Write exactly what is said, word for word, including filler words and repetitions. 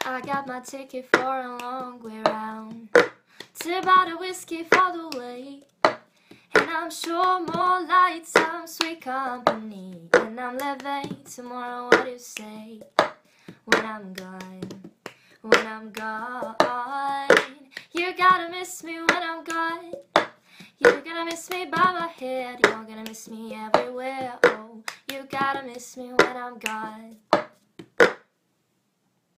I got my ticket for a long way round, to buy the whiskey for the way. And I'm sure more lights, some sweet company. And I'm leaving tomorrow, what do you say? When I'm gone, when I'm gone, you're gonna miss me when I'm gone. You're gonna miss me by my head, you're gonna miss me everywhere. Oh, you gotta miss me when I'm gone.